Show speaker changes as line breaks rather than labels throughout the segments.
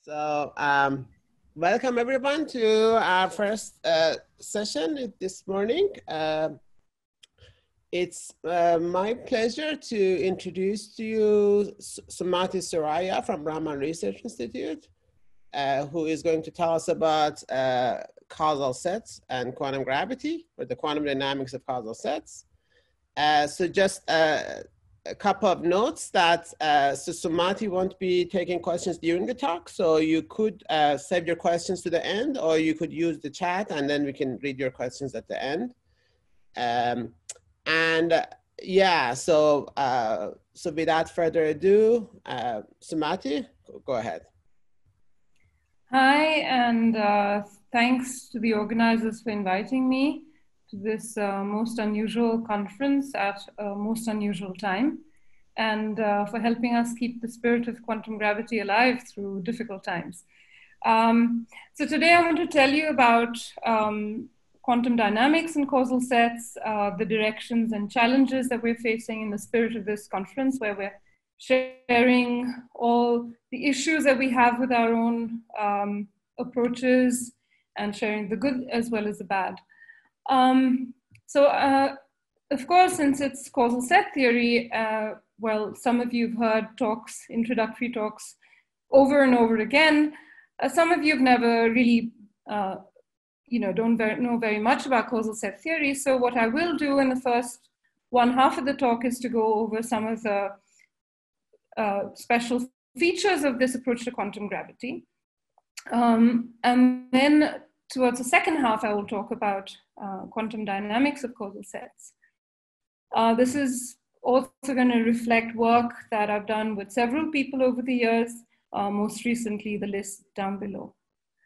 Welcome everyone to our first session this morning. It's my pleasure to introduce to you Sumati Suraya from Raman Research Institute, who is going to tell us about causal sets and quantum gravity, or the quantum dynamics of causal sets. So just a couple of notes that so Sumati won't be taking questions during the talk, so you could save your questions to the end, or you could use the chat and then we can read your questions at the end. So without further ado, Sumati, go ahead.
Hi, and thanks to the organizers for inviting me to this most unusual conference at a most unusual time, and for helping us keep the spirit of quantum gravity alive through difficult times. So today I want to tell you about quantum dynamics and causal sets, the directions and challenges that we're facing in the spirit of this conference, where we're sharing all the issues that we have with our own approaches and sharing the good as well as the bad. Of course, since it's causal set theory, well, some of you have heard talks, introductory talks, over and over again. Some of you have never really, don't know very much about causal set theory. So what I will do in the first one half of the talk is to go over some of the special features of this approach to quantum gravity. And then towards the second half, I will talk about quantum dynamics of causal sets. This is also going to reflect work that I've done with several people over the years, most recently the list down below.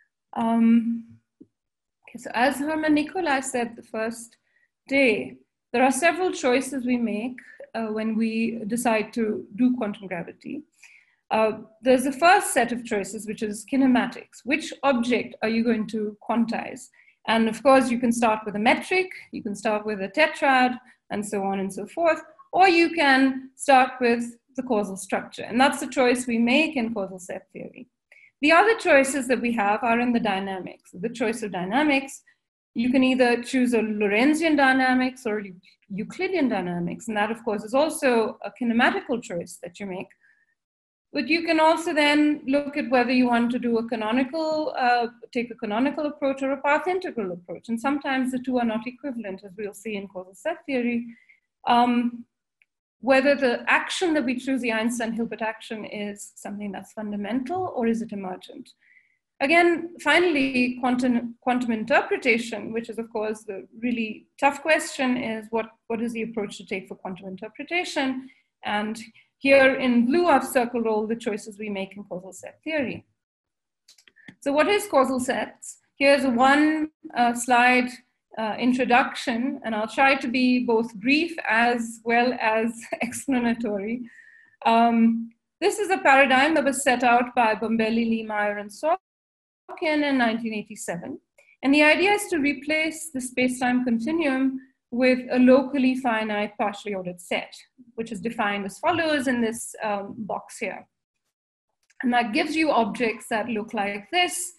So as Herman Nicolai said the first day, there are several choices we make when we decide to do quantum gravity. There's the first set of choices, which is kinematics. Which object are you going to quantize? And of course, you can start with a metric, you can start with a tetrad, and so on and so forth, or you can start with the causal structure. And that's the choice we make in causal set theory. The other choices that we have are in the dynamics. The choice of dynamics, you can either choose a Lorentzian dynamics or Euclidean dynamics. And that, of course, is also a kinematical choice that you make. But you can also then look at whether you want to do a canonical, take a canonical approach or a path integral approach. And sometimes the two are not equivalent, as we'll see in causal set theory. Whether the action that we choose, the Einstein-Hilbert action, is something that's fundamental or is it emergent? Again, finally, quantum interpretation, which is, of course, the really tough question, is what is the approach to take for quantum interpretation? And here in blue, I've circled all the choices we make in causal set theory. So what is causal sets? Here's a one slide introduction, and I'll try to be both brief as well as explanatory. This is a paradigm that was set out by Bombelli, Liemeyer, and Sorkin in 1987. And the idea is to replace the space-time continuum with a locally finite partially ordered set, which is defined as follows in this box here. And that gives you objects that look like this,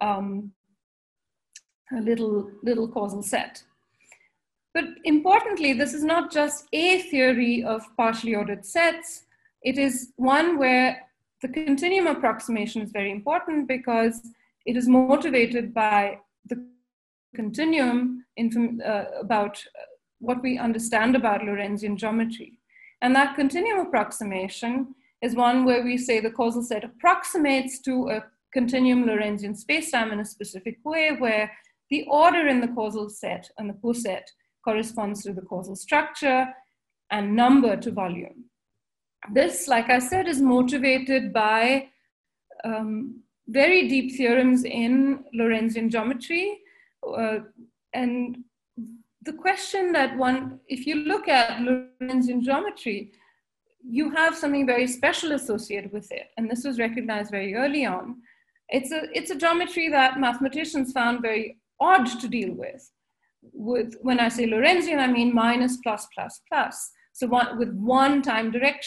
a little causal set. But importantly, this is not just a theory of partially ordered sets. It is one where the continuum approximation is very important because it is motivated by the continuum about what we understand about Lorentzian geometry. And that continuum approximation is one where we say the causal set approximates to a continuum Lorentzian spacetime in a specific way, where the order in the causal set and the coset corresponds to the causal structure and number to volume. This, like I said, is motivated by very deep theorems in Lorentzian geometry. And the question that if you look at Lorentzian geometry, you have something very special associated with it. And this was recognized very early on. It's a geometry that mathematicians found very odd to deal with. When I say Lorentzian, I mean minus, plus, plus, plus. So with one time direction.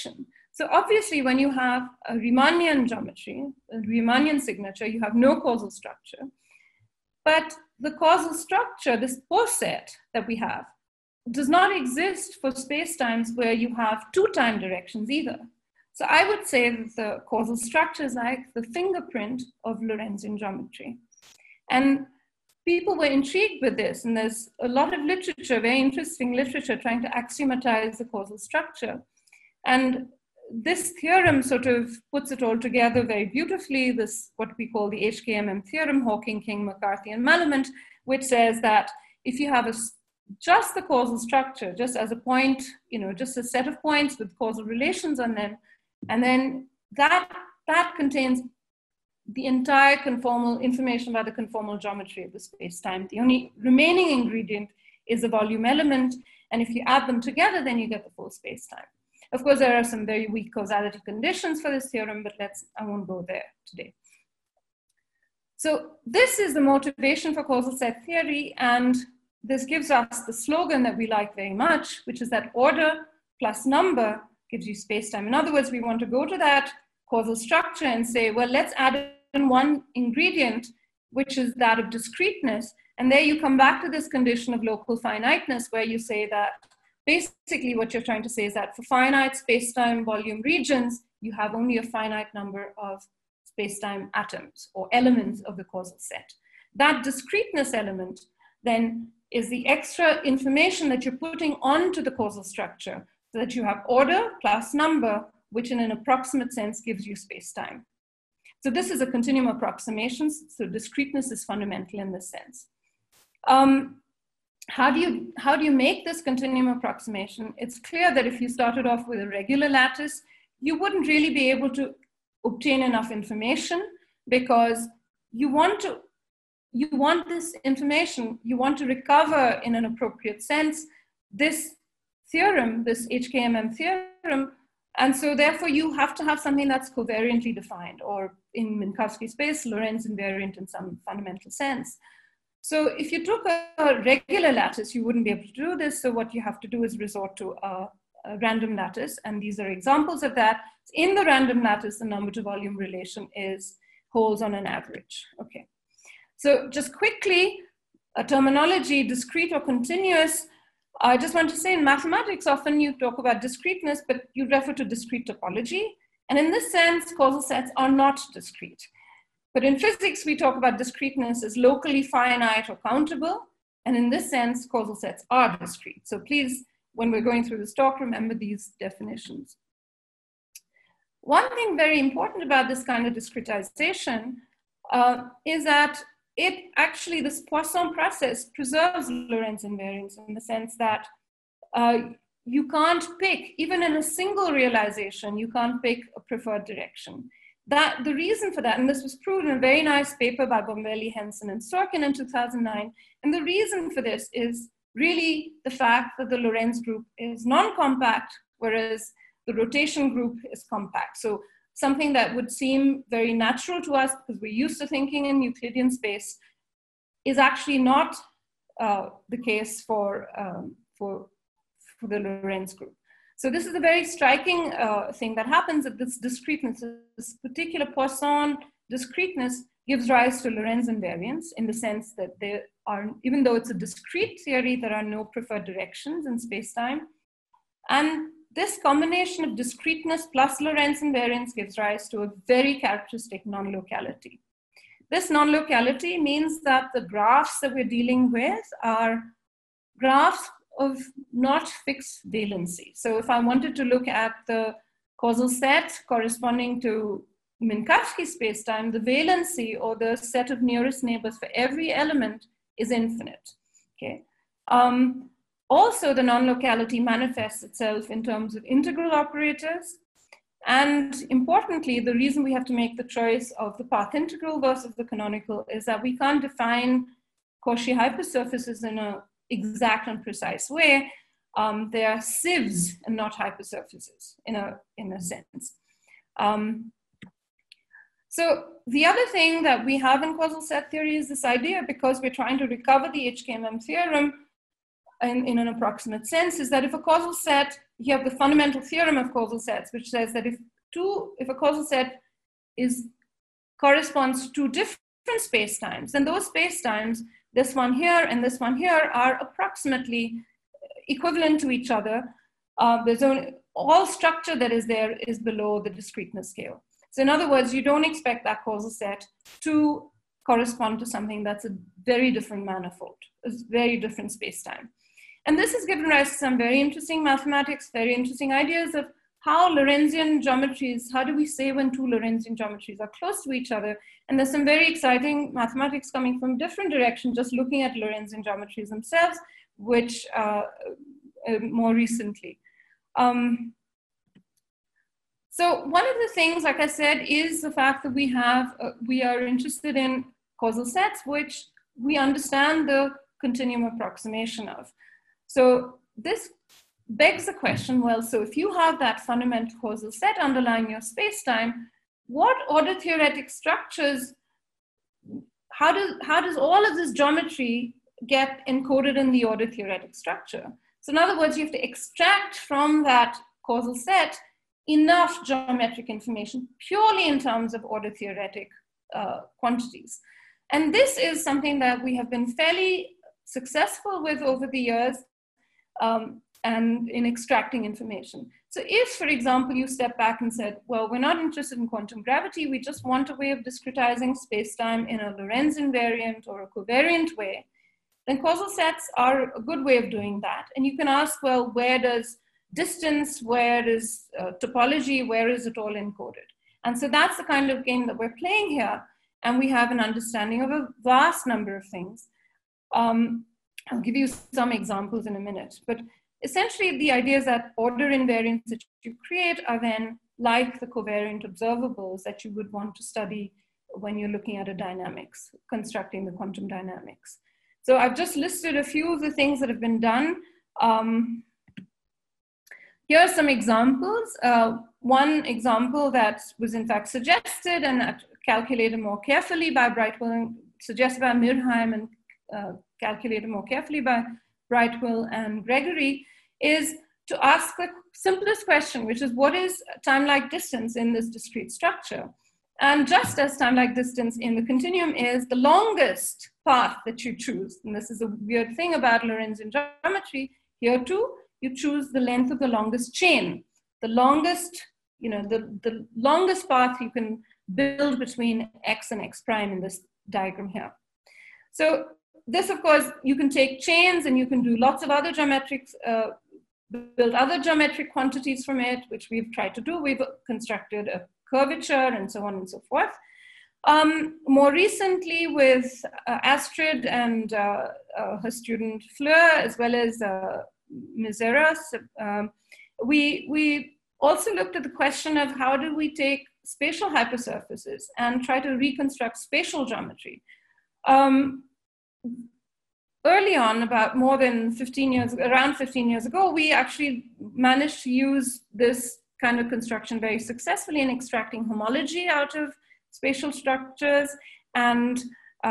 So obviously, when you have a Riemannian geometry, a Riemannian signature, you have no causal structure. But the causal structure, this poset that we have, does not exist for spacetimes where you have two time directions either. So I would say that the causal structure is like the fingerprint of Lorentzian geometry. And people were intrigued with this, and there's a lot of literature, very interesting literature, trying to axiomatize the causal structure. And this theorem sort of puts it all together very beautifully, this what we call the HKMM theorem, Hawking, King, McCarthy, and Malamud, which says that if you have just the causal structure, just as a point, just a set of points with causal relations on them, and then that contains the entire conformal information about the conformal geometry of the space-time. The only remaining ingredient is the volume element, and if you add them together, then you get the full space-time. Of course, there are some very weak causality conditions for this theorem, but I won't go there today. So this is the motivation for causal set theory, and this gives us the slogan that we like very much, which is that order plus number gives you space-time. In other words, we want to go to that causal structure and say, well, let's add in one ingredient, which is that of discreteness. And there you come back to this condition of local finiteness, where you say that basically what you're trying to say is that for finite space-time volume regions, you have only a finite number of space-time atoms or elements of the causal set. That discreteness element then is the extra information that you're putting onto the causal structure, so that you have order plus number, which in an approximate sense gives you space-time. So this is a continuum approximation, so discreteness is fundamental in this sense. How do you make this continuum approximation? It's clear that if you started off with a regular lattice, you wouldn't really be able to obtain enough information, because you want this information, you want to recover in an appropriate sense this theorem, this HKMM theorem, and so therefore you have to have something that's covariantly defined, or in Minkowski space, Lorentz invariant in some fundamental sense. So if you took a regular lattice, you wouldn't be able to do this. So what you have to do is resort to a random lattice. And these are examples of that. In the random lattice, the number to volume relation holds on an average. Okay. So just quickly, a terminology, discrete or continuous. I just want to say in mathematics, often you talk about discreteness, but you refer to discrete topology. And in this sense, causal sets are not discrete. But in physics, we talk about discreteness as locally finite or countable. And in this sense, causal sets are discrete. So please, when we're going through this talk, remember these definitions. One thing very important about this kind of discretization is that this Poisson process preserves Lorentz invariance in the sense that you can't pick, even in a single realization, you can't pick a preferred direction. The reason for that, and this was proved in a very nice paper by Bombelli, Henson, and Sorkin in 2009, and the reason for this is really the fact that the Lorentz group is non-compact, whereas the rotation group is compact. So something that would seem very natural to us because we're used to thinking in Euclidean space is actually not the case for the Lorentz group. So this is a very striking thing that happens, that this discreteness, this particular Poisson discreteness gives rise to Lorentz invariance in the sense that there are, even though it's a discrete theory, there are no preferred directions in space-time. And this combination of discreteness plus Lorentz invariance gives rise to a very characteristic non-locality. This non-locality means that the graphs that we're dealing with are graphs of not fixed valency. So if I wanted to look at the causal set corresponding to Minkowski spacetime, the valency, or the set of nearest neighbors for every element, is infinite. Okay. Also, the non-locality manifests itself in terms of integral operators. And importantly, the reason we have to make the choice of the path integral versus the canonical is that we can't define Cauchy hypersurfaces in an exact and precise way. They are sieves and not hypersurfaces in a sense. So the other thing that we have in causal set theory is this idea, because we're trying to recover the HKMM theorem in an approximate sense, is that if a causal set you have the fundamental theorem of causal sets, which says that if a causal set corresponds to different spacetimes, then those spacetimes, this one here and this one here, are approximately equivalent to each other. There's only, all structure that is there is below the discreteness scale. So in other words, you don't expect that causal set to correspond to something that's a very different manifold, a very different spacetime. And this has given rise to some very interesting mathematics, very interesting ideas of how Lorentzian geometries, how do we say when two Lorentzian geometries are close to each other? And there's some very exciting mathematics coming from different directions, just looking at Lorentzian geometries themselves, which more recently. So one of the things, like I said, is the fact that we are interested in causal sets, which we understand the continuum approximation of. So this begs the question, well, so if you have that fundamental causal set underlying your spacetime, what order theoretic structures, how does all of this geometry get encoded in the order theoretic structure? So in other words, you have to extract from that causal set enough geometric information purely in terms of order theoretic quantities. And this is something that we have been fairly successful with over the years and in extracting information. So if, for example, you step back and said, well, we're not interested in quantum gravity, we just want a way of discretizing spacetime in a Lorentz invariant or a covariant way, then causal sets are a good way of doing that. And you can ask, well, where does distance, where is topology, where is it all encoded? And so that's the kind of game that we're playing here. And we have an understanding of a vast number of things. I'll give you some examples in a minute, but essentially the idea is that order invariants that you create are then like the covariant observables that you would want to study when you're looking at a dynamics, constructing the quantum dynamics. So I've just listed a few of the things that have been done. Here are some examples. One example that was in fact suggested and calculated more carefully by Brightwell, suggested by Mirheim and calculated more carefully by Brightwell and Gregory, is to ask the simplest question, which is what is time-like distance in this discrete structure? And just as time-like distance in the continuum is the longest path that you choose, and this is a weird thing about Lorentzian geometry, here too, you choose the length of the longest chain, the longest, the longest path you can build between x and x prime in this diagram here. So this, of course, you can take chains and you can do lots of other geometrics, build other geometric quantities from it, which we've tried to do. We've constructed a curvature and so on and so forth. More recently with Astrid and her student Fleur, as well as Miseros, we also looked at the question of how do we take spatial hypersurfaces and try to reconstruct spatial geometry. Early on, about more than 15 years, around 15 years ago, we actually managed to use this kind of construction very successfully in extracting homology out of spatial structures. And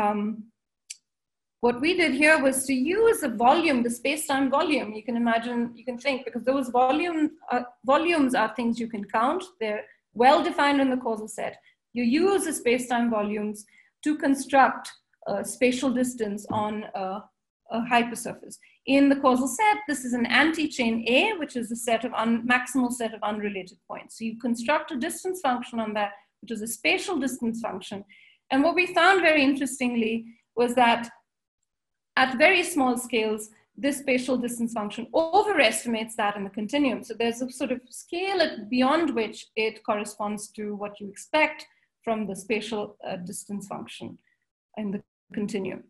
what we did here was to use the volume, the space-time volume. You can imagine, you can think, because those volumes are things you can count. They're well-defined in the causal set. You use the space-time volumes to construct a spatial distance on a hypersurface. In the causal set, this is an anti-chain A, which is a set of maximal set of unrelated points. So you construct a distance function on that, which is a spatial distance function. And what we found very interestingly was that at very small scales, this spatial distance function overestimates that in the continuum. So there's a sort of scale beyond which it corresponds to what you expect from the spatial distance function in the continuum.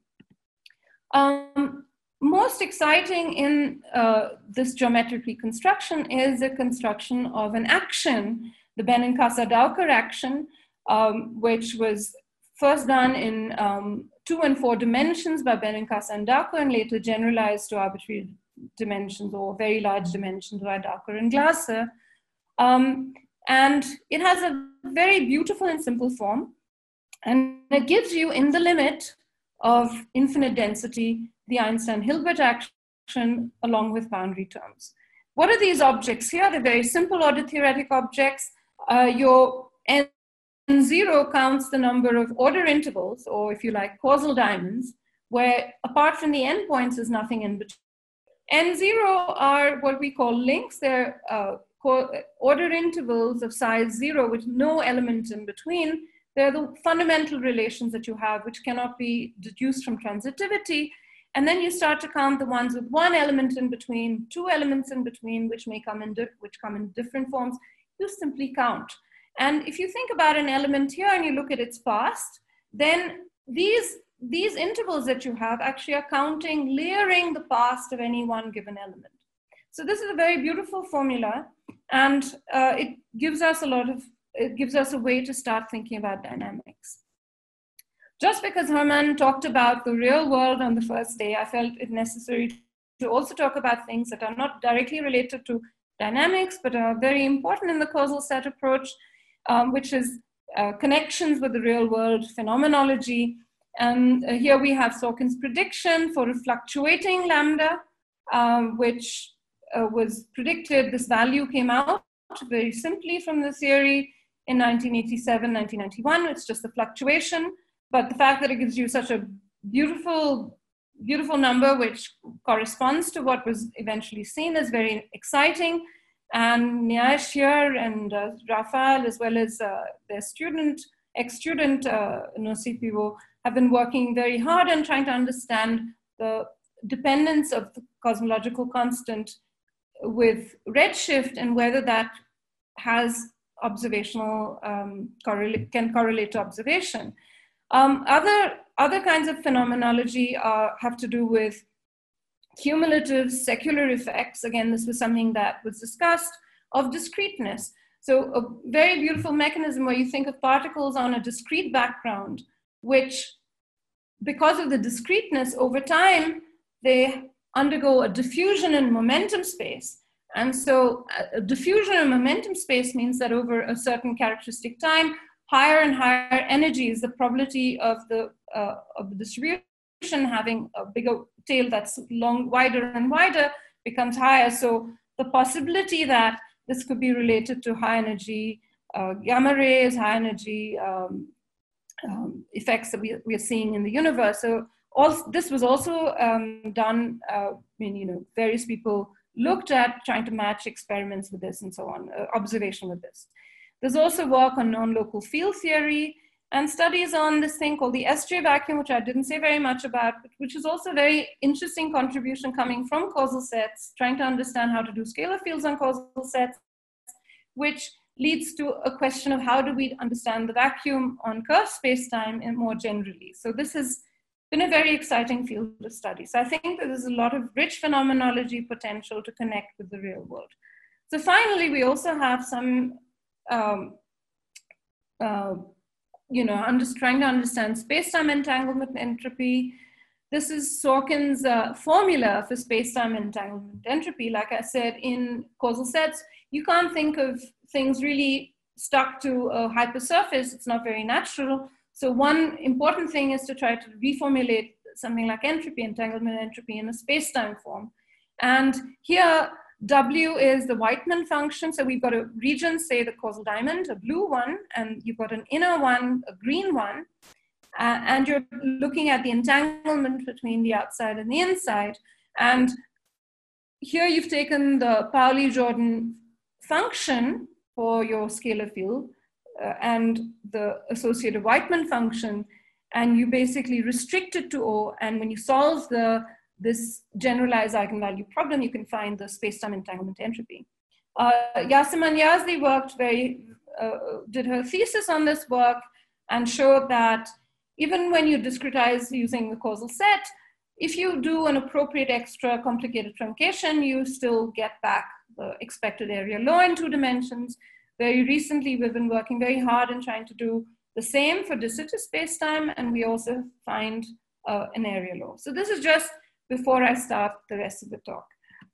Most exciting in this geometric reconstruction is the construction of an action, the Benincasa-Dowker action, which was first done in 2 and 4 dimensions by Benincasa and Dowker, and later generalized to arbitrary dimensions or very large dimensions by Dowker and Glasser. And it has a very beautiful and simple form. And it gives you, in the limit of infinite density, the Einstein-Hilbert action along with boundary terms. what are these objects here? They're very simple order theoretic objects. Your N0 counts the number of order intervals, or if you like, causal diamonds, where apart from the endpoints, there's nothing in between. N0 are what we call links. They're order intervals of size 0 with no element in between. They're the fundamental relations that you have, which cannot be deduced from transitivity. And then you start to count the ones with one element in between, two elements in between, which come in different forms. You simply count. And if you think about an element here and you look at its past, then these intervals that you have actually are counting, layering the past of any one given element. So this is a very beautiful formula, and it gives us a way to start thinking about dynamics. Just because Hermann talked about the real world on the first day, I felt it necessary to also talk about things that are not directly related to dynamics, but are very important in the causal set approach, which is connections with the real world, phenomenology. And here we have Sorkin's prediction for a fluctuating lambda, which was predicted. This value came out very simply from the theory in 1987, 1991. It's just a fluctuation. But the fact that it gives you such a beautiful, beautiful number, which corresponds to what was eventually seen, is very exciting. And Nyash here and Rafael, as well as their ex-student, Nocipivo, have been working very hard on trying to understand the dependence of the cosmological constant with redshift and whether that has observational, can correlate to observation. Other kinds of phenomenology have to do with cumulative secular effects. Again, this was something that was discussed, of discreteness. So a very beautiful mechanism where you think of particles on a discrete background, which, because of the discreteness, over time, they undergo a diffusion in momentum space. And so a diffusion in momentum space means that over a certain characteristic time, higher and higher energies, the probability of the distribution having a bigger tail that's wider and wider becomes higher. So the possibility that this could be related to high energy gamma rays, high energy effects that we are seeing in the universe. So this was also done, various people looked at trying to match experiments with this and so on, observation with this. There's also work on non-local field theory and studies on this thing called the SJ vacuum, which I didn't say very much about, but which is also a very interesting contribution coming from causal sets, trying to understand how to do scalar fields on causal sets, which leads to a question of how do we understand the vacuum on curved spacetime and more generally. So this has been a very exciting field of study. So I think that there's a lot of rich phenomenology potential to connect with the real world. So finally, we also have some trying to understand spacetime entanglement entropy. This is Sorkin's formula for spacetime entanglement entropy. Like I said, in causal sets, you can't think of things really stuck to a hypersurface. It's not very natural. So one important thing is to try to reformulate something like entropy, entanglement entropy, in a spacetime form. And here, W is the Whiteman function. So we've got a region, say the causal diamond, a blue one, and you've got an inner one, a green one. And you're looking at the entanglement between the outside and the inside. And here you've taken the Pauli-Jordan function for your scalar field and the associated Whiteman function, and you basically restrict it to O. And when you solve this generalized eigenvalue problem, you can find the spacetime entanglement entropy. Yasemin Yazdi did her thesis on this work and showed that even when you discretize using the causal set, if you do an appropriate extra complicated truncation, you still get back the expected area law in 2 dimensions. Very recently, we've been working very hard in trying to do the same for de Sitter spacetime, and we also find an area law. So this is just before I start the rest of the talk.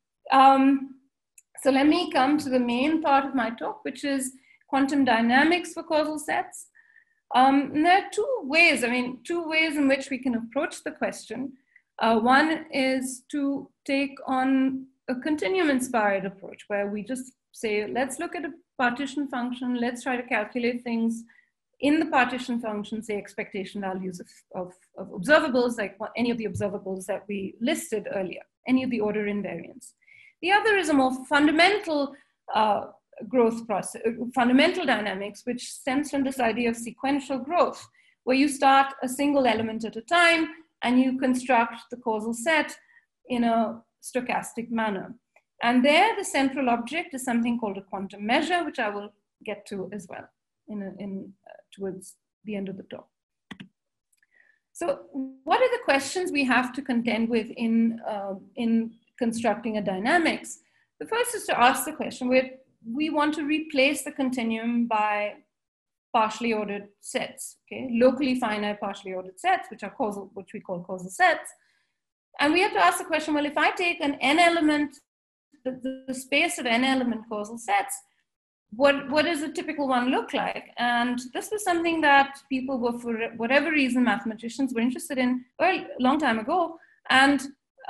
So let me come to the main part of my talk, which is quantum dynamics for causal sets. And there are two ways in which we can approach the question. One is to take on a continuum-inspired approach where we just say, let's look at a partition function, let's try to calculate things in the partition function, say expectation values of observables, like any of the observables that we listed earlier, any of the order invariants. The other is a more fundamental growth process, fundamental dynamics, which stems from this idea of sequential growth, where you start a single element at a time and you construct the causal set in a stochastic manner. And there, the central object is something called a quantum measure, which I will get to as well towards the end of the talk. So what are the questions we have to contend with in constructing a dynamics? The first is to ask the question where we want to replace the continuum by partially ordered sets, okay? Locally finite partially ordered sets, which we call causal sets. And we have to ask the question, well, if I take an n element, the space of n element causal sets, what does a typical one look like? And this was something that people were, for whatever reason, mathematicians were interested in a long time ago. And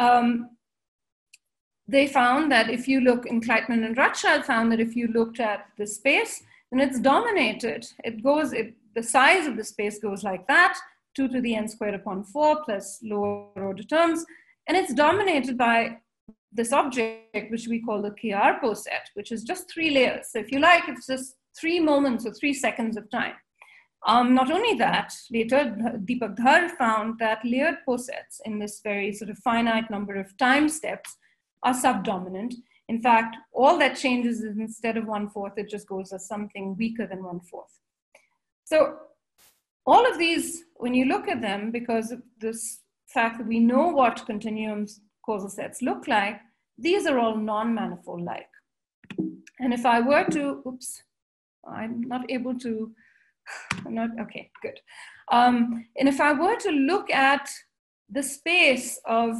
they found that if you look, and Kleitman and Rothschild found that if you looked at the space, then it's dominated. The size of the space goes like that, 2 to the n squared upon 4 plus lower order terms. And it's dominated by this object, which we call the K-Arpo set, which is just 3 layers. So if you like, it's just 3 moments or 3 seconds of time. Not only that, later Deepak Dhar found that layered posets in this very sort of finite number of time steps are subdominant. In fact, all that changes is instead of 1/4, it just goes as something weaker than 1/4. So all of these, when you look at them, because of this fact that we know what continuums causal sets look like, these are all non-manifold-like. And if I were to, oops, I'm not able to, okay, good. And if I were to look at the space of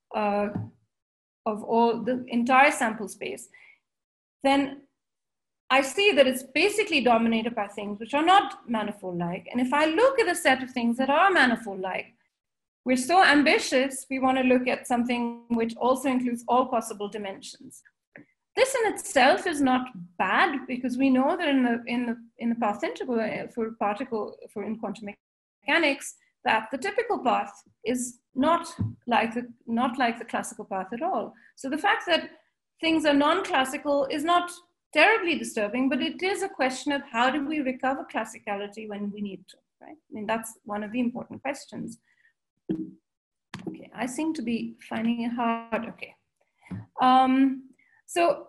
all the entire sample space, then I see that it's basically dominated by things which are not manifold-like. And if I look at a set of things that are manifold-like, we're so ambitious, we want to look at something which also includes all possible dimensions. This in itself is not bad, because we know that in the path integral in quantum mechanics, that the typical path is not like the classical path at all. So the fact that things are non-classical is not terribly disturbing, but it is a question of how do we recover classicality when we need to, right? I mean, that's one of the important questions. Okay, I seem to be finding it hard. Okay, so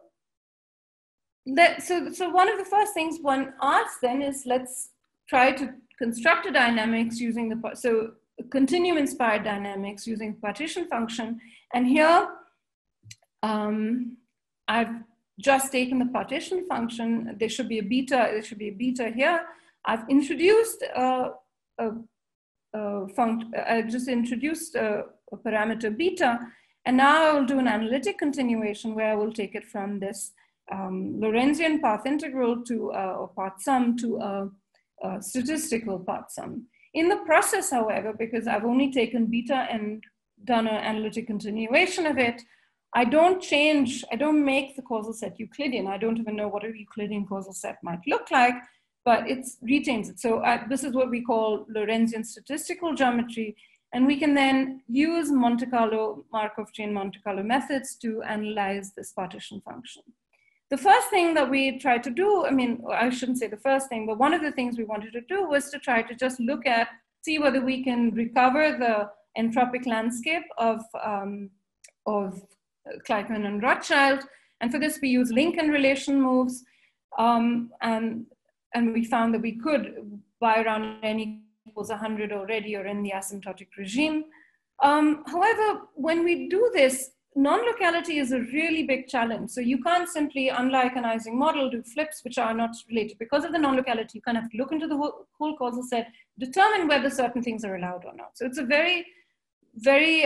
one of the first things one asks then is, let's try to construct a dynamics using continuum-inspired dynamics using partition function. And here, I've just taken the partition function. There should be a beta here. I've introduced I've just introduced a parameter beta, and now I will do an analytic continuation where I will take it from this Lorentzian path integral to or path sum to a statistical path sum. In the process, however, because I've only taken beta and done an analytic continuation of it, I don't make the causal set Euclidean. I don't even know what a Euclidean causal set might look like, but it retains it. So this is what we call Lorentzian statistical geometry. And we can then use Monte Carlo, Markov chain Monte Carlo methods to analyze this partition function. The first thing that we tried to do, I mean, I shouldn't say the first thing, but one of the things we wanted to do was to try to just see whether we can recover the entropic landscape of Kleitman and Rothschild. And for this, we use Lincoln relation moves. And we found that we could, by around n equals 100 already, or in the asymptotic regime. However, when we do this, non-locality is a really big challenge. So you can't simply, unlike an Ising model, do flips which are not related. Because of the non-locality, you kind of have to look into the whole causal set, determine whether certain things are allowed or not. So it's a very, very,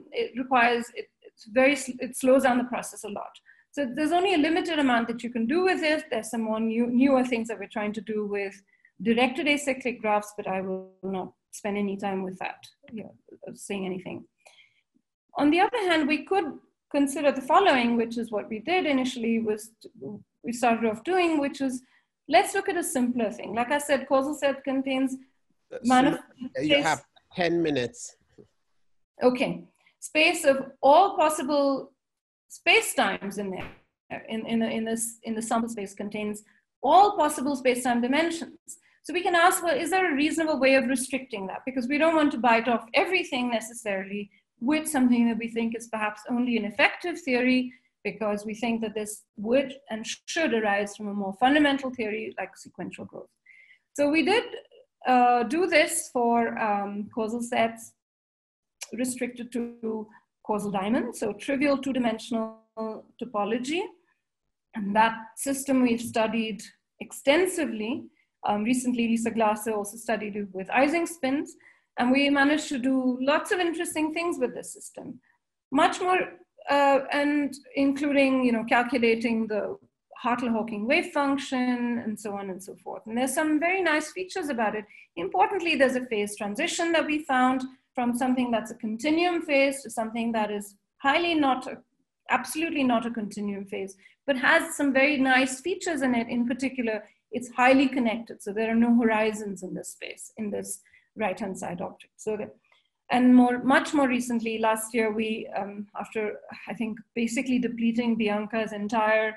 it slows down the process a lot. So there's only a limited amount that you can do with it. There's some more newer things that we're trying to do with directed acyclic graphs, but I will not spend any time with that, saying anything. On the other hand, we could consider the following, which is what we did initially, we started off doing, which is, let's look at a simpler thing. Like I said, causal set contains
you have 10 minutes.
Okay, space of all possible space-times in there, in the sample space contains all possible space-time dimensions. So we can ask, well, is there a reasonable way of restricting that? Because we don't want to bite off everything necessarily with something that we think is perhaps only an effective theory, because we think that this would and should arise from a more fundamental theory like sequential growth. So we did do this for causal sets restricted to causal diamonds, so trivial two-dimensional topology. And that system we've studied extensively. Recently, Lisa Glasser also studied it with Ising spins, and we managed to do lots of interesting things with this system. Much more, and including, calculating the Hartle-Hawking wave function and so on and so forth. And there's some very nice features about it. Importantly, there's a phase transition that we found from something that's a continuum phase to something that is absolutely not a continuum phase, but has some very nice features in it. In particular, it's highly connected. So there are no horizons in this space, in this right-hand side object. So and much more recently, last year, we, after I think basically depleting Bianca's entire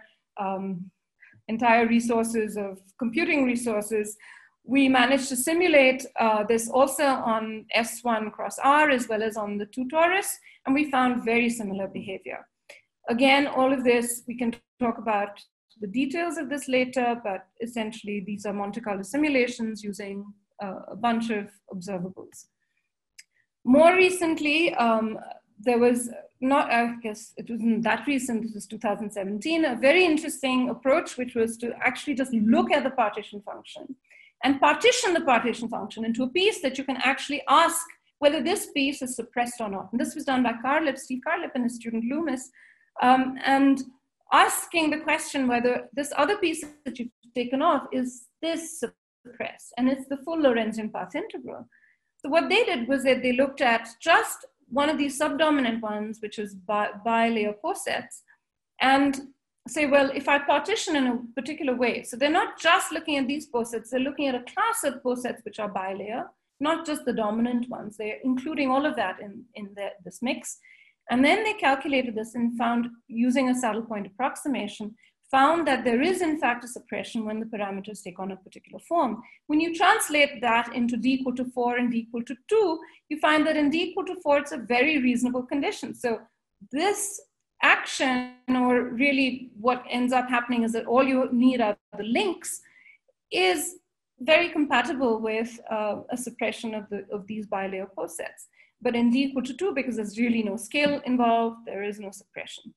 resources of computing resources, we managed to simulate this also on S1 cross R as well as on the 2 torus, and we found very similar behavior. Again, all of this, we can talk about the details of this later, but essentially these are Monte Carlo simulations using a bunch of observables. More recently, there was I guess it wasn't that recent, this was 2017, a very interesting approach, which was to actually just look at the partition function and partition the partition function into a piece that you can actually ask whether this piece is suppressed or not. And this was done by Steve Carlip and his student Loomis, and asking the question whether this other piece that you've taken off, is this suppressed? And it's the full Lorentzian path integral. So what they did was that they looked at just one of these subdominant ones, which is bilayer posets, and say, well, if I partition in a particular way, so they're not just looking at these posets, they're looking at a class of posets which are bilayer, not just the dominant ones. They're including all of that in this mix. And then they calculated this and found, using a saddle point approximation, found that there is in fact a suppression when the parameters take on a particular form. When you translate that into d equal to 4 and d equal to 2, you find that in d equal to 4, it's a very reasonable condition. So this action, or really what ends up happening is that all you need are the links, is very compatible with a suppression of these bilayer posets. But in d equal to 2, because there's really no scale involved, there is no suppression.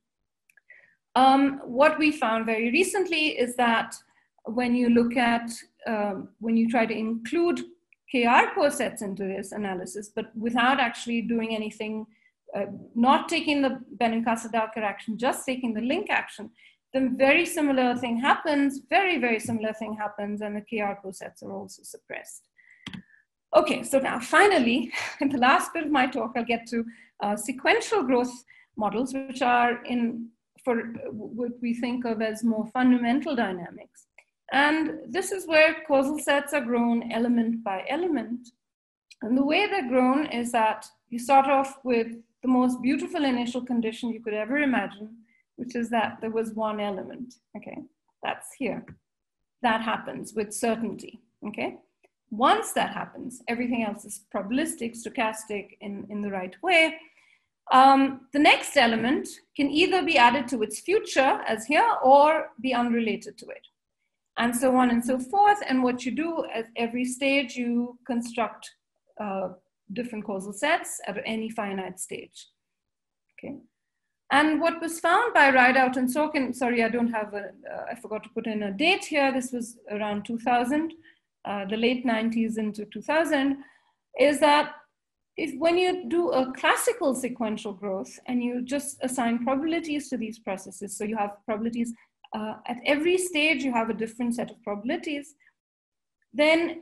What we found very recently is that when you look at, when you try to include KR posets into this analysis, but without actually doing anything, not taking the Benincasa-Dowker action, just taking the link action, then very similar thing happens, very similar thing happens, and the KR posets are also suppressed. Okay, so now finally, in the last bit of my talk, I'll get to sequential growth models, which are for what we think of as more fundamental dynamics. And this is where causal sets are grown element by element. And the way they're grown is that you start off with the most beautiful initial condition you could ever imagine, which is that there was one element, okay? That's here. That happens with certainty, okay? Once that happens, everything else is probabilistic, stochastic in the right way. The next element can either be added to its future, as here, or be unrelated to it. And so on and so forth. And what you do at every stage, you construct different causal sets at any finite stage, okay? And what was found by Rideout and Sorkin, sorry, I don't have I forgot to put in a date here. This was around 2000. The late 90s into 2000, is that when you do a classical sequential growth and you just assign probabilities to these processes, so you have probabilities at every stage, you have a different set of probabilities, then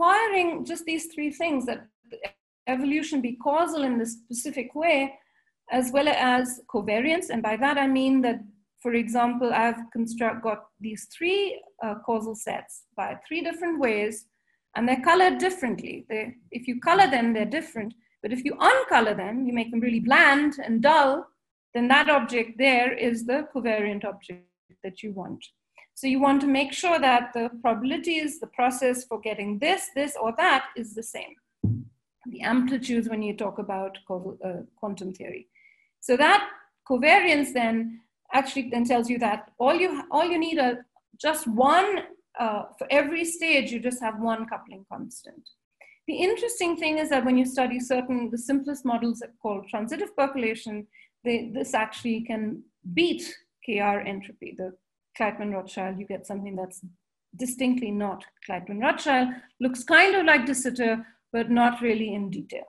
requiring just these three things, that evolution be causal in this specific way, as well as covariance. And by that I mean that, for example, I've got these three causal sets by three different ways, and they're colored differently. If you color them, they're different. But if you uncolor them, you make them really bland and dull, then that object there is the covariant object that you want. So you want to make sure that the probabilities, the process for getting this, or that is the same. The amplitudes when you talk about quantum theory. So that covariance then actually then tells you that all you need are just one, for every stage, you just have one coupling constant. The interesting thing is that when you study the simplest models called transitive percolation, this actually can beat KR entropy, the Kleitman-Rothschild. You get something that's distinctly not Kleitman-Rothschild, looks kind of like de Sitter, but not really in detail.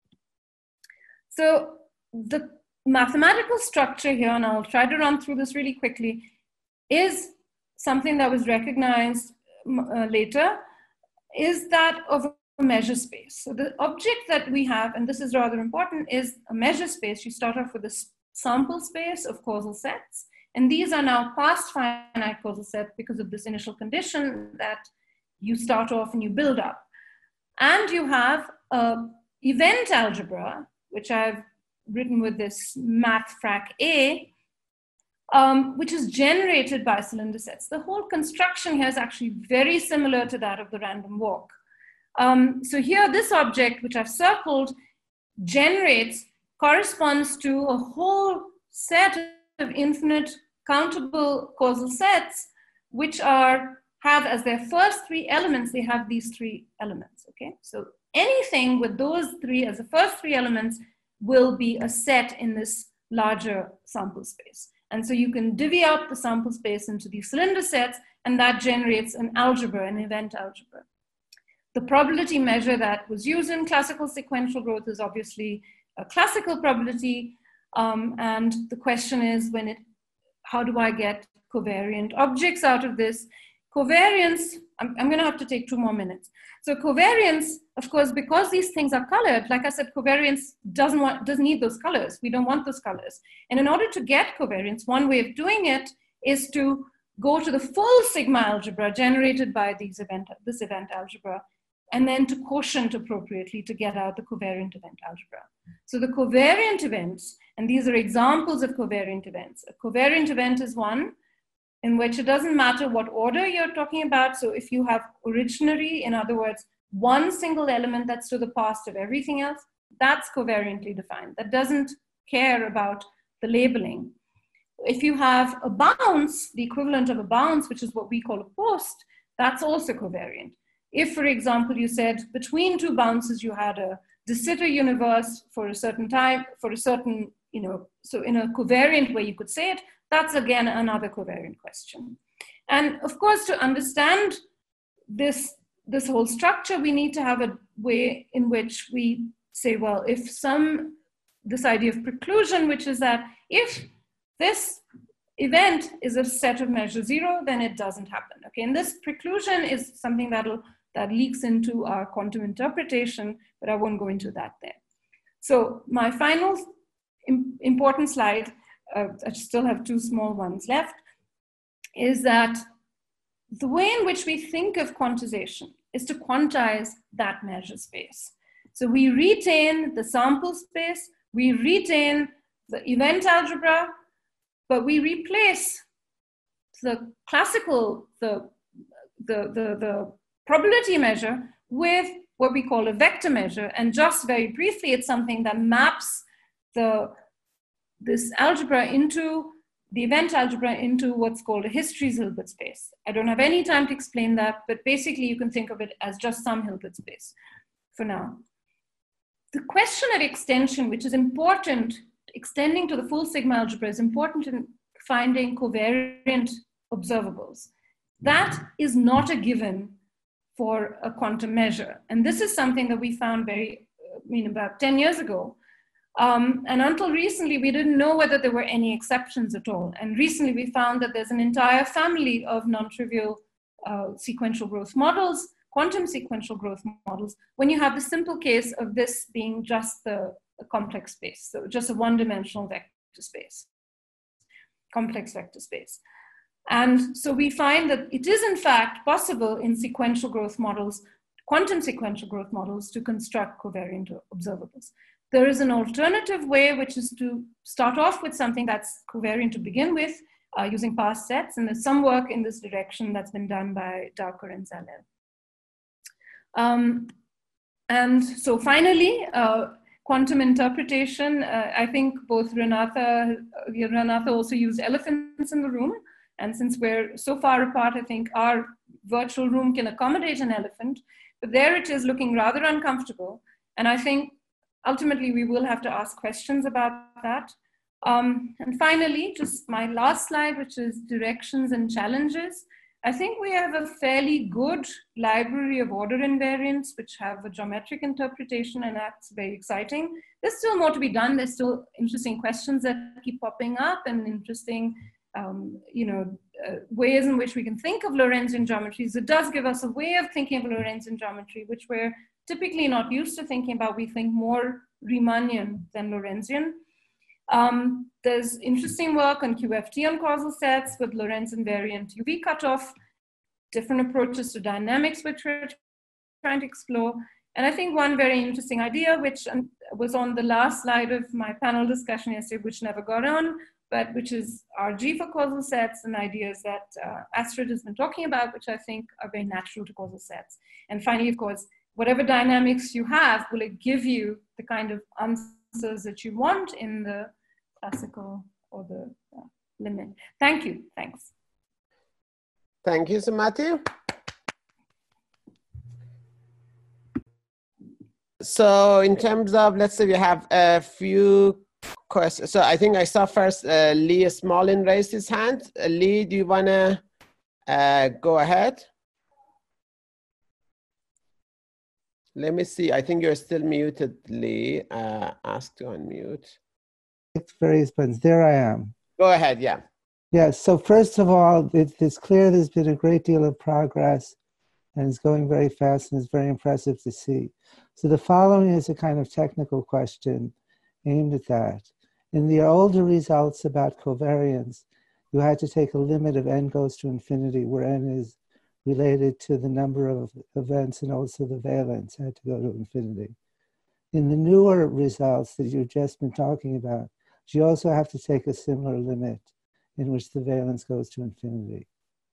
So the mathematical structure here, and I'll try to run through this really quickly, is something that was recognized later, is that of a measure space. So the object that we have, and this is rather important, is a measure space. You start off with a sample space of causal sets, and these are now past finite causal sets because of this initial condition that you start off and you build up. And you have event algebra, which I've written with this math frac A, which is generated by cylinder sets. The whole construction here is actually very similar to that of the random walk. So here, this object, which I've circled, corresponds to a whole set of infinite countable causal sets, which have as their first three elements, they have these three elements, okay? So anything with those three as the first three elements will be a set in this larger sample space. And so you can divvy up the sample space into these cylinder sets, and that generates an algebra, an event algebra. The probability measure that was used in classical sequential growth is obviously a classical probability. And the question is, how do I get covariant objects out of this? Covariance, I'm going to have to take 2 more minutes. So covariance, of course, because these things are colored, like I said, covariance doesn't need those colors. We don't want those colors. And in order to get covariance, one way of doing it is to go to the full sigma algebra generated by this event algebra, and then to quotient appropriately to get out the covariant event algebra. So the covariant events, and these are examples of covariant events. A covariant event is one in which it doesn't matter what order you're talking about. So if you have originary, in other words, one single element that's to the past of everything else, that's covariantly defined. That doesn't care about the labeling. If you have a bounce, the equivalent of a bounce, which is what we call a post, that's also covariant. If, for example, you said between two bounces, you had a de Sitter universe for a certain time, for a certain, so in a covariant way you could say it, that's again another covariant question. And of course, to understand this whole structure, we need to have a way in which we say, well, this idea of preclusion, which is that if this event is a set of measure 0, then it doesn't happen. Okay, and this preclusion is something that leaks into our quantum interpretation, but I won't go into that there. So my final important slide, I still have 2 small ones left, is that the way in which we think of quantization is to quantize that measure space. So we retain the sample space, we retain the event algebra, but we replace the classical, the probability measure with what we call a vector measure. And just very briefly, it's something that maps this algebra into the event algebra into what's called a Histories Hilbert space. I don't have any time to explain that, but basically you can think of it as just some Hilbert space for now. The question of extension, which is important, extending to the full sigma algebra is important in finding covariant observables. That is not a given for a quantum measure. And this is something that we found about 10 years ago. And until recently, we didn't know whether there were any exceptions at all. And recently we found that there's an entire family of non-trivial sequential growth models, quantum sequential growth models, when you have the simple case of this being just the a complex space. So just a one-dimensional vector space, complex vector space. And so we find that it is in fact possible in sequential growth models, quantum sequential growth models, to construct covariant observables. There is an alternative way, which is to start off with something that's covariant to begin with, using past sets, and there's some work in this direction that's been done by Dowker and Zalel. And so finally, quantum interpretation, I think both Renata also used elephants in the room. And since we're so far apart, I think our virtual room can accommodate an elephant, but there it is looking rather uncomfortable. And I think ultimately we will have to ask questions about that. And finally, just my last slide, which is directions and challenges. I think we have a fairly good library of order invariants which have a geometric interpretation, and that's very exciting. There's still more to be done. There's still interesting questions that keep popping up, and interesting ways in which we can think of Lorentzian geometries. It does give us a way of thinking of Lorentzian geometry, which we're typically not used to thinking about. We think more Riemannian than Lorentzian. There's interesting work on QFT on causal sets with Lorentz invariant UV cutoff, different approaches to dynamics which we're trying to explore. And I think one very interesting idea, which was on the last slide of my panel discussion yesterday, which never got on, but which is RG for causal sets, and ideas that Astrid has been talking about, which I think are very natural to causal sets. And finally, of course, whatever dynamics you have, will it give you the kind of answers that you want in the classical or the limit? Thank you. Thanks.
Thank you, Sumati. So in terms of, let's say we have a few questions. So I think I saw first Lee Smolin raised his hand. Lee, do you want to go ahead? Let me see. I think you're still muted, Lee. Ask to unmute.
Various buttons. There I am.
Go ahead, yeah.
Yeah, so first of all, it's clear there's been a great deal of progress, and it's going very fast, and it's very impressive to see. So the following is a kind of technical question aimed at that. In the older results about covariance, you had to take a limit of n goes to infinity, where n is related to the number of events and also the valence had to go to infinity. In the newer results that you've just been talking about, you also have to take a similar limit in which the valence goes to infinity.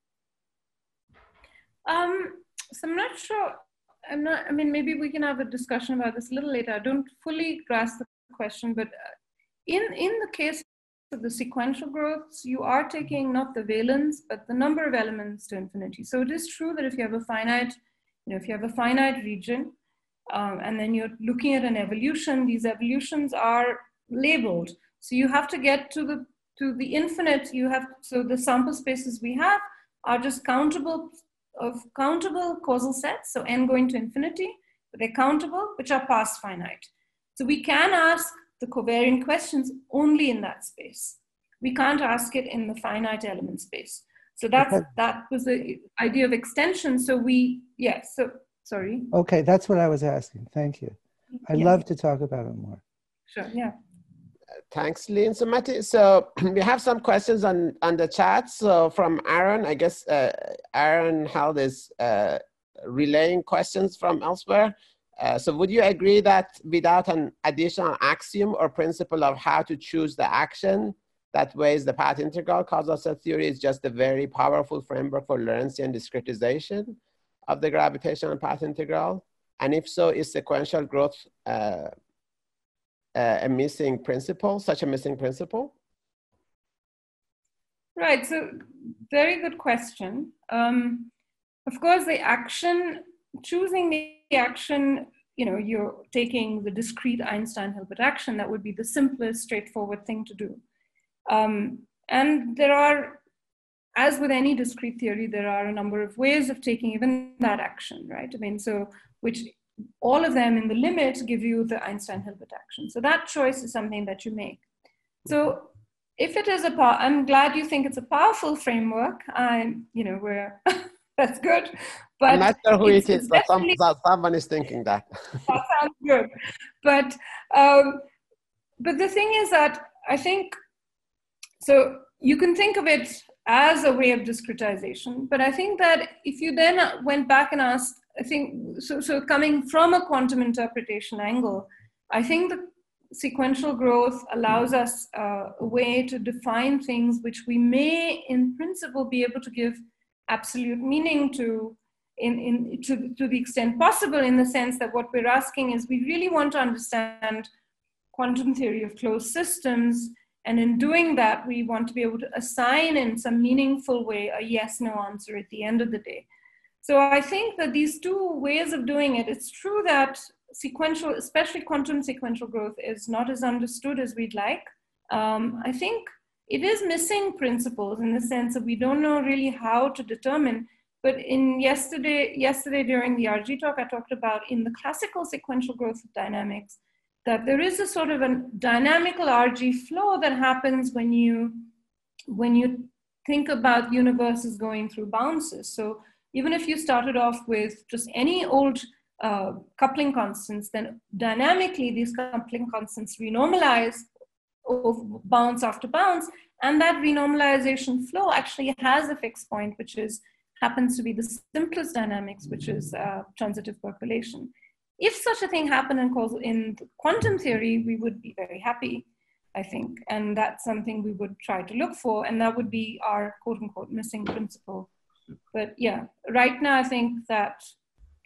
So I'm not sure, I mean, maybe we can have a discussion about this a little later. I don't fully grasp the question, but in the case of the sequential growths, you are taking not the valence, but the number of elements to infinity. So it is true that if you have a finite, if you have a finite region, and then you're looking at an evolution, these evolutions are labeled. So you have to get to the infinite. So the sample spaces we have are just countable causal sets. So n going to infinity, but they're countable, which are past finite. So we can ask the covariant questions only in that space. We can't ask it in the finite element space. So that was the idea of extension. So sorry.
Okay, that's what I was asking. Thank you. I'd love to talk about it more.
Sure, yeah.
Thanks, Lee and Sumati. So we have some questions on the chat. So from Aaron, I guess Aaron held is relaying questions from elsewhere. So would you agree that without an additional axiom or principle of how to choose the action that weighs the path integral, causal set theory is just a very powerful framework for Lorentzian discretization of the gravitational path integral? And if so, is sequential growth a missing principle, such a missing principle?
Right, so very good question. Of course, the action, choosing the action, you're taking the discrete Einstein-Hilbert action, that would be the simplest, straightforward thing to do. And there are, as with any discrete theory, there are a number of ways of taking even that action, right? I mean, so which all of them in the limit give you the Einstein-Hilbert action. So that choice is something that you make. So if it is I'm glad you think it's a powerful framework. That's good. But
I'm not sure who it is, but someone is thinking that.
That sounds good. But But the thing is that I think, so you can think of it as a way of discretization, but I think that if you then went back and asked, I think, so coming from a quantum interpretation angle, I think the sequential growth allows us a way to define things which we may, in principle, be able to give absolute meaning to, to the extent possible, in the sense that what we're asking is we really want to understand quantum theory of closed systems, and in doing that, we want to be able to assign in some meaningful way a yes/no answer at the end of the day. So I think that these two ways of doing it, it's true that sequential, especially quantum sequential growth, is not as understood as we'd like. I think it is missing principles in the sense that we don't know really how to determine. But in yesterday during the RG talk, I talked about in the classical sequential growth of dynamics, that there is a sort of a dynamical RG flow that happens when you think about universes going through bounces. So even if you started off with just any old coupling constants, then dynamically these coupling constants renormalize bounce after bounce, and that renormalization flow actually has a fixed point, which happens to be the simplest dynamics, which is transitive percolation. If such a thing happened in quantum theory, we would be very happy, I think. And that's something we would try to look for. And that would be our quote unquote missing principle. But yeah, right now, I think that the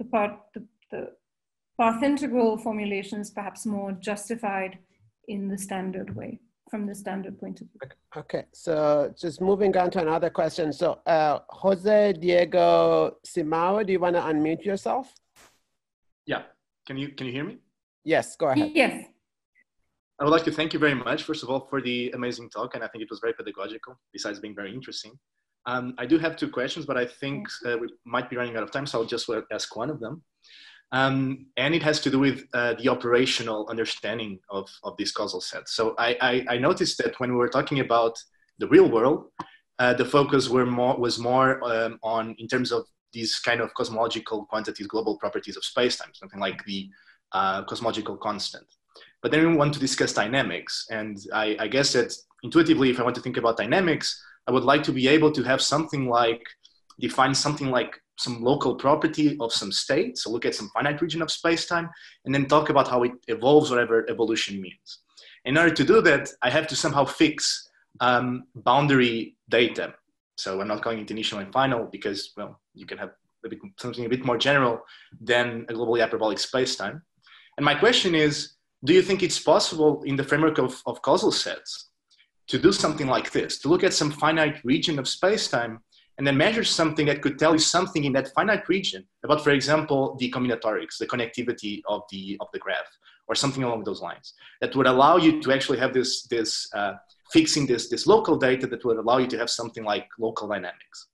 path integral formulation is perhaps more justified in the standard way, from the standard point of view.
Okay, so just moving on to another question. So Jose Diego Simao, do you want to unmute yourself?
Yeah. Can you hear me?
Yes, go ahead.
Yes.
I would like to thank you very much, first of all, for the amazing talk, and I think it was very pedagogical, besides being very interesting. I do have two questions, but I think we might be running out of time, so I'll just ask one of them. And it has to do with the operational understanding of these causal sets. So I noticed that when we were talking about the real world, the focus was more on, in terms of these kind of cosmological quantities, global properties of space-time, something like the cosmological constant. But then we want to discuss dynamics. And I guess that intuitively, if I want to think about dynamics, I would like to be able to have something like, define something like some local property of some state. So look at some finite region of space-time, and then talk about how it evolves, whatever evolution means. In order to do that, I have to somehow fix boundary data. So I'm not calling it initial and final because, well, you can have something a bit more general than a globally hyperbolic space-time. And my question is, do you think it's possible in the framework of causal sets to do something like this, to look at some finite region of space-time and then measure something that could tell you something in that finite region about, for example, the combinatorics, the connectivity of the graph, or something along those lines, that would allow you to actually have fixing this local data that would allow you to have something like local dynamics.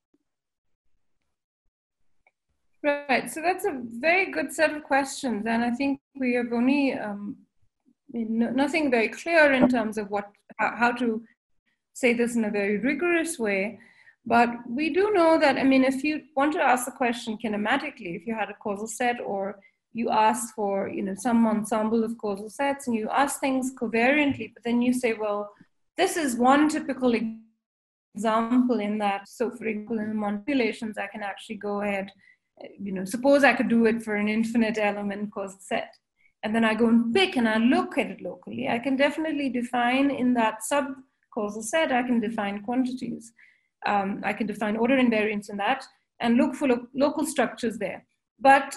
Right, so that's a very good set of questions. And I think we have only nothing very clear in terms of how to say this in a very rigorous way. But we do know that, I mean, if you want to ask the question kinematically, if you had a causal set, or you ask for, some ensemble of causal sets, and you ask things covariantly, but then you say, well, this is one typical example in that. So for example, in manipulations, I can actually go ahead, suppose I could do it for an infinite element causal set. And then I go and pick and I look at it locally. I can definitely define in that sub-causal set, I can define quantities. I can define order invariance in that and look for local structures there. But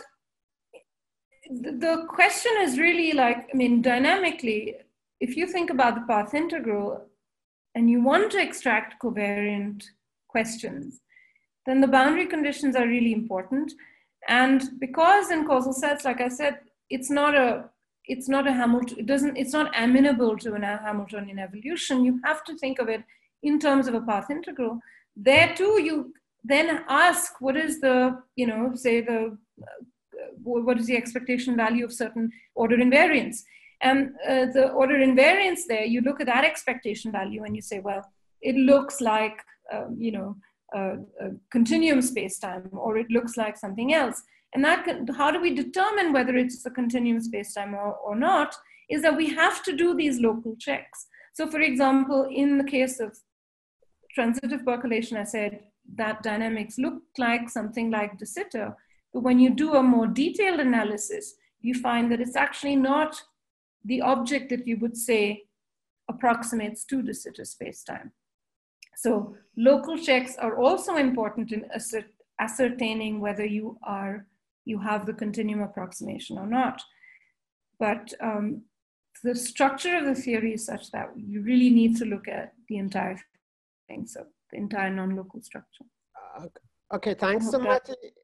the question is really like, dynamically, if you think about the path integral and you want to extract covariant questions, then the boundary conditions are really important. And because in causal sets, like I said, it's not Hamilton, it's not amenable to a Hamiltonian evolution. You have to think of it in terms of a path integral. There too, you then ask, what is the, what is the expectation value of certain order invariance? And the order invariance there, you look at that expectation value and you say, well, it looks like, a continuum space-time, or it looks like something else. And how do we determine whether it's a continuum spacetime or not, is that we have to do these local checks. So for example, in the case of transitive percolation, I said that dynamics look like something like de Sitter, but when you do a more detailed analysis, you find that it's actually not the object that you would say approximates to de Sitter spacetime. So local checks are also important in ascertaining whether you have the continuum approximation or not. But the structure of the theory is such that you really need to look at the entire thing, so the entire non-local structure.
Okay, thanks, Sumati.